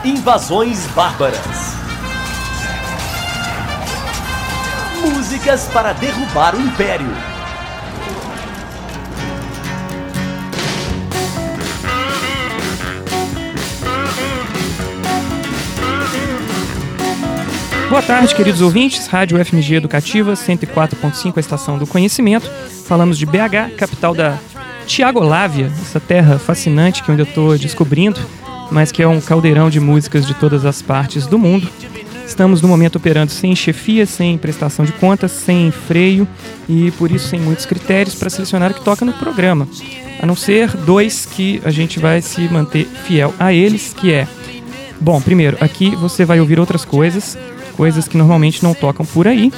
Invasões Bárbaras. Músicas para derrubar o Império. Boa tarde, queridos ouvintes. Rádio FMG Educativa, 104.5, a estação do conhecimento. Falamos de BH, capital da Tiagolávia, essa terra fascinante que eu ainda estou descobrindo, mas que é um caldeirão de músicas de todas as partes do mundo. Estamos no momento operando sem chefia, sem prestação de contas, sem freio e por isso sem muitos critérios para selecionar o que toca no programa. A não ser dois que a gente vai se manter fiel a eles, que é... Bom, primeiro, aqui você vai ouvir outras coisas que normalmente não tocam por aí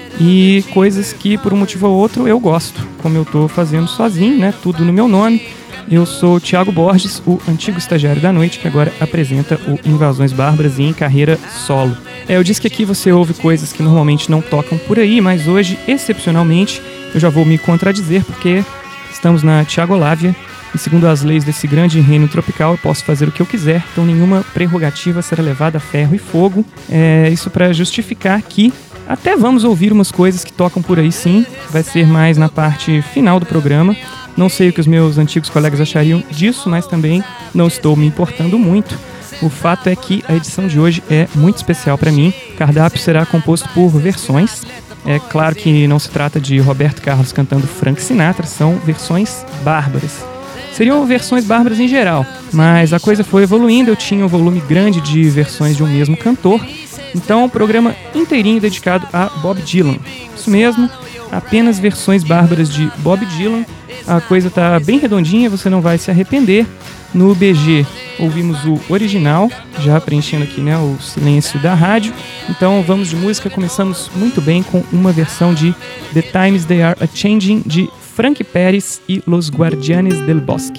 e coisas que por um motivo ou outro eu gosto, como eu estou fazendo sozinho, né? Tudo no meu nome. Eu sou o Thiago Borges, o antigo estagiário da noite, que agora apresenta o Invasões Bárbaras em carreira solo. Eu disse que aqui você ouve coisas que normalmente não tocam por aí, mas hoje, excepcionalmente, eu já vou me contradizer, porque estamos na Tiagolávia e, segundo as leis desse grande reino tropical, eu posso fazer o que eu quiser, então nenhuma prerrogativa será levada a ferro e fogo. Isso para justificar que até vamos ouvir umas coisas que tocam por aí sim, vai ser mais na parte final do programa. Não sei o que os meus antigos colegas achariam disso, mas também não estou me importando muito. O fato é que a edição de hoje é muito especial para mim. O cardápio será composto por versões. É claro que não se trata de Roberto Carlos cantando Frank Sinatra, são versões bárbaras. Seriam versões bárbaras em geral, mas a coisa foi evoluindo, eu tinha um volume grande de versões de um mesmo cantor, então um programa inteirinho dedicado a Bob Dylan. Isso mesmo, apenas versões bárbaras de Bob Dylan. A coisa tá bem redondinha, você não vai se arrepender. No BG ouvimos o original, já preenchendo aqui, né, o silêncio da rádio. Então vamos de música, começamos muito bem com uma versão de The Times They Are A-Changing de Frank Pérez e Los Guardianes del Bosque.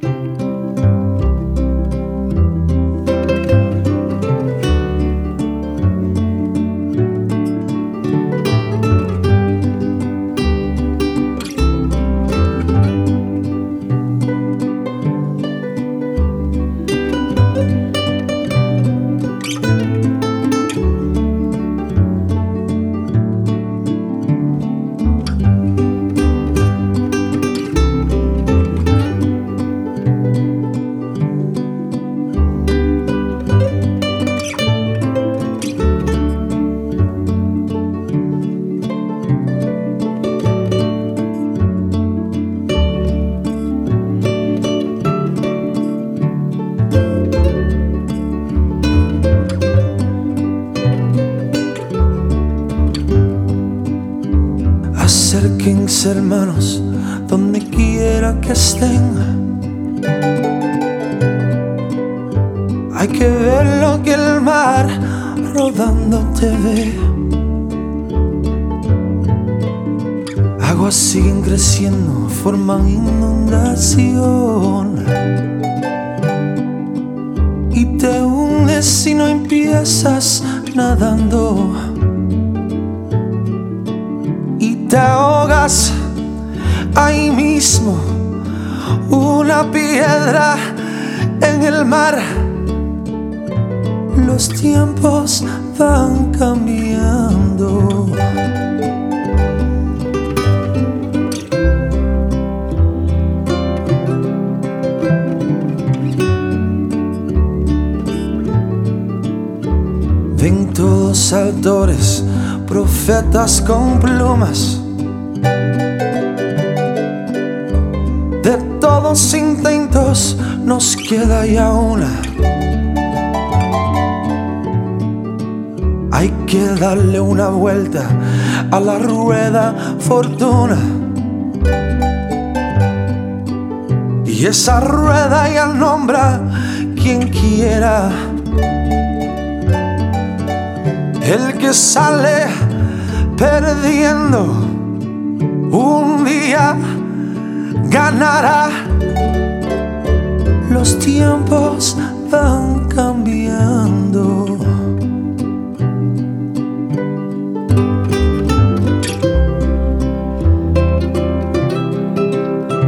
Acérquense, hermanos, donde quiera que estén. Hay que ver lo que el mar rodando te ve. Aguas siguen creciendo, forman inundación y te hundes si no empiezas nadando. Te ahogas ahí mismo, una piedra en el mar. Los tiempos van cambiando. Ven todos autores, profetas con plumas. De todos intentos nos queda ya una. Hay que darle una vuelta a la rueda fortuna. Y esa rueda ya nombra quien quiera. El que sale perdiendo un día ganará. Los tiempos van cambiando.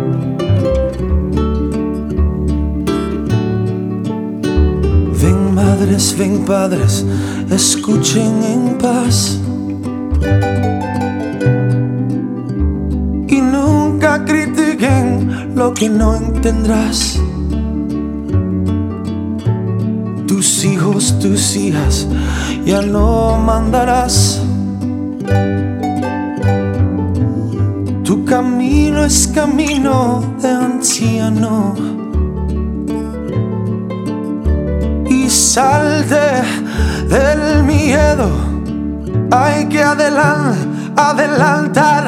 Ven, Madres, ven padres, escuchen en paz. Y nunca critiquen lo que no entenderás. Tus hijos, tus hijas, ya no mandarás. Tu camino es camino de anciano. Y salte del miedo, hay que adelantar.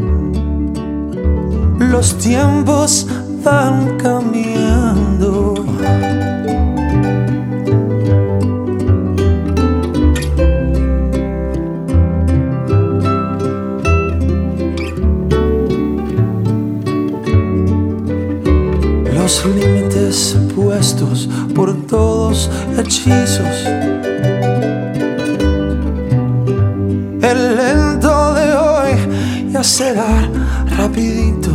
Los tiempos van cambiando. Los límites puestos por todos hechizos. El lento de hoy ya será rapidito.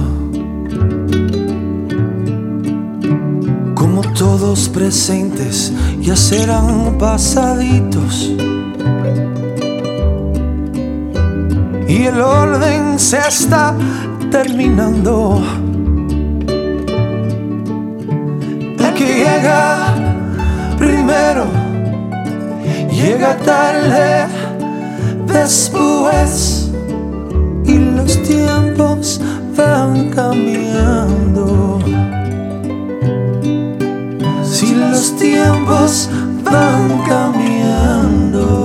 Como todos presentes ya serán pasaditos. Y el orden se está terminando. Que llega primero, llega tarde después, y los tiempos van cambiando. Si los tiempos van cambiando.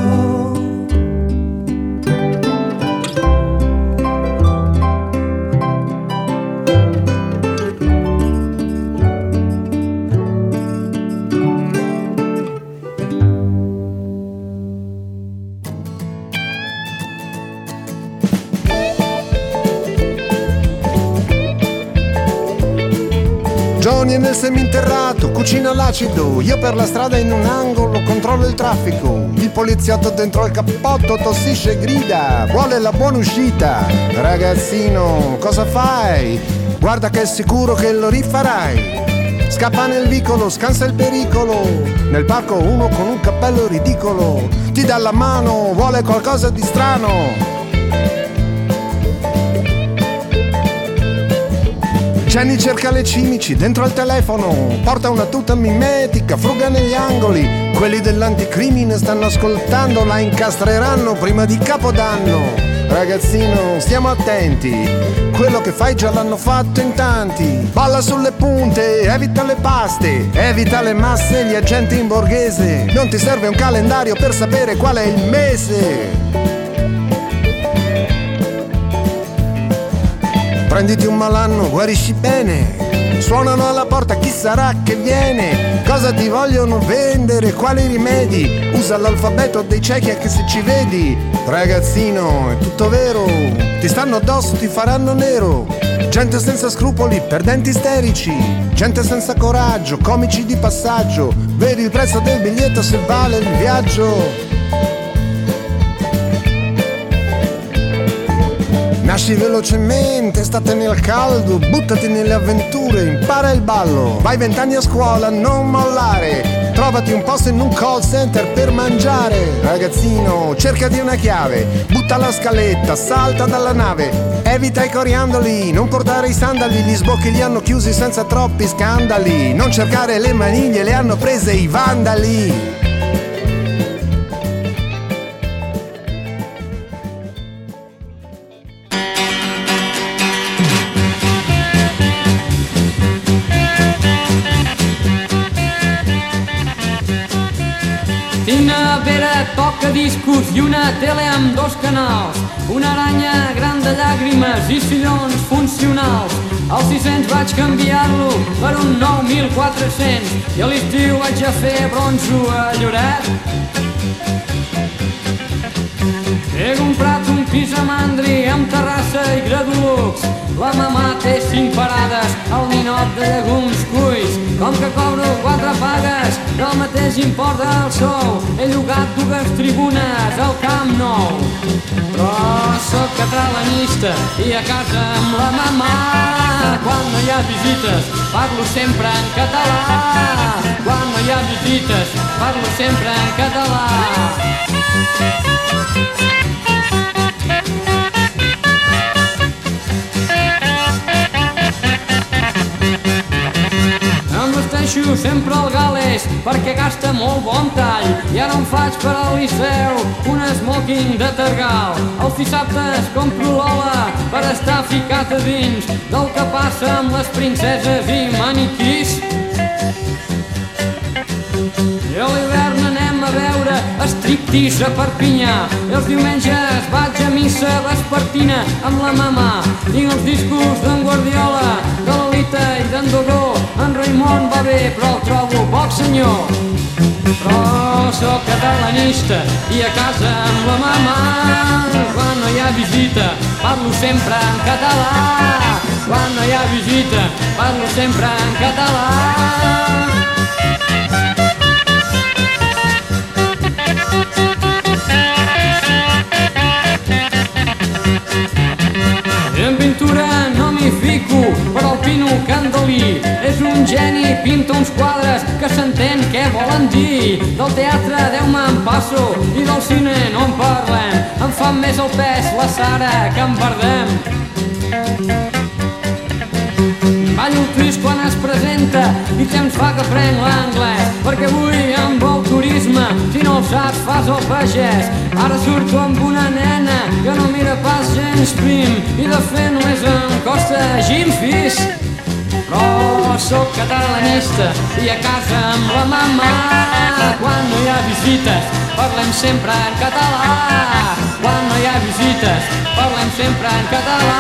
Johnny è nel seminterrato, cucina l'acido. Io per la strada in un angolo controllo il traffico. Il poliziotto dentro il cappotto tossisce e grida, vuole la buona uscita. Ragazzino, cosa fai? Guarda che è sicuro che lo rifarai. Scappa nel vicolo, scansa il pericolo. Nel parco uno con un cappello ridicolo ti dà la mano, vuole qualcosa di strano. Jenny cerca le cimici dentro al telefono, porta una tuta mimetica, fruga negli angoli. Quelli dell'anticrimine stanno ascoltando, la incastreranno prima di Capodanno. Ragazzino, stiamo attenti, quello che fai già l'hanno fatto in tanti. Balla sulle punte, evita le paste, evita le masse, gli agenti in borghese. Non ti serve un calendario per sapere qual è il mese. Prenditi un malanno, guarisci bene. Suonano alla porta, chi sarà che viene? Cosa ti vogliono vendere? Quali rimedi? Usa l'alfabeto dei ciechi anche se ci vedi. Ragazzino, è tutto vero. Ti stanno addosso, ti faranno nero. Gente senza scrupoli, perdenti isterici. Gente senza coraggio, comici di passaggio. Vedi il prezzo del biglietto se vale il viaggio. Nasci velocemente, statene al caldo, buttati nelle avventure, impara il ballo. Vai 20 anni a scuola, non mollare. Trovati un posto in un call center per mangiare. Ragazzino, cercati una chiave, butta la scaletta, salta dalla nave. Evita i coriandoli, non portare i sandali, gli sbocchi li hanno chiusi senza troppi scandali. Non cercare le maniglie, le hanno prese i vandali. Una vera poca discos i una tele amb 2 canals, una aranya gran de llàgrimes i sillons funcionals. Al 600 vaig canviar-lo per un 9.400 i a l'estiu vaig a fer bronzo a Lloret. He comprat un pis a Mandri amb terrassa i gradolux. La mamà té 5 parades al ninot de llegums cuits. Com que cobro 4 pagues del mateix import del sou, he llogat 2 tribunes al Camp Nou. Però sóc catalanista i a casa amb la mamà. Quan no hi ha visites parlo sempre en català. Quan no hi ha visites visites, parlo sempre en català. Em vesteixo sempre al Gales perquè gasta molt bon tall i ara em faig per al Liceu un smoking de tergal. Els dissabtes compro l'ola per estar ficat a dins del que passa amb les princeses i maniquís. I a l'hivern anem a veure striptease a Perpinyà. I els diumenges vaig a missa vespertina amb la mamà. Tinc els discos d'en Guardiola, de l'Elita i d'en Dogó. En Raimon va bé, però el trobo poc senyor. Però sóc catalanista i a casa amb la mamà. Quan no hi ha visita parlo sempre en català. Quan no hi ha visita parlo sempre en català. En pintura no m'hi fico, però el Pino Candalí és un geni, pinta uns quadres que s'entén què volen dir. Del teatre Déu-me en passo i del cine no en parlem. Em fa més el pes la Sara que en Bardem. Ballo el twist quan es presenta i temps fa que prenc l'anglès, perquè avui em vol turisme, si no el saps fas el pagès. Ara surto amb una nena que no mira pas gens prim i de fet només em costa Jim Fis. Però sóc catalanista i a casa amb la mamà. Quan no hi ha visites parlem sempre en català. Quan no hi ha visites parlem sempre en català.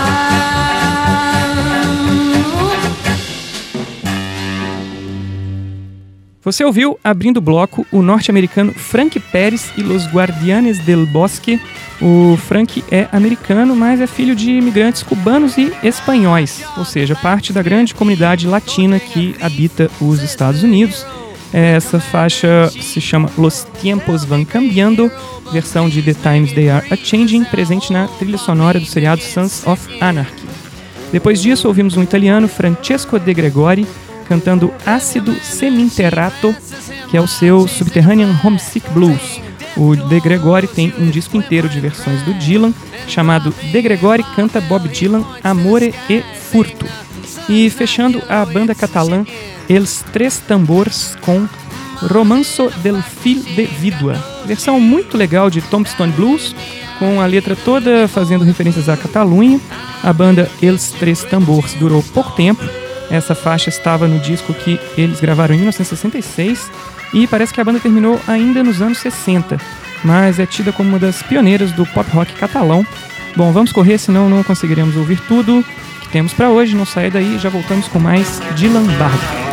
Você ouviu, abrindo o bloco, o norte-americano Frank Pérez e Los Guardianes del Bosque. O Frank é americano, mas é filho de imigrantes cubanos e espanhóis, ou seja, parte da grande comunidade latina que habita os Estados Unidos. Essa faixa se chama Los Tiempos Van Cambiando, versão de The Times They Are A-Changing, presente na trilha sonora do seriado Sons of Anarchy. Depois disso, ouvimos um italiano, Francesco De Gregori, cantando Ácido Seminterrato, que é o seu Subterranean Homesick Blues. O De Gregori tem um disco inteiro de versões do Dylan, chamado De Gregori canta Bob Dylan, Amore e Furto. E fechando, a banda catalã Els Tres Tambors com Romanzo del Fil de Vídua. Versão muito legal de Tombstone Blues, com a letra toda fazendo referências à Catalunha. A banda Els Tres Tambors durou pouco tempo. Essa faixa estava no disco que eles gravaram em 1966 e parece que a banda terminou ainda nos anos 60, mas é tida como uma das pioneiras do pop rock catalão. Bom, vamos correr, senão não conseguiremos ouvir tudo que temos para hoje. Não saia daí, já voltamos com mais Dylan Barber.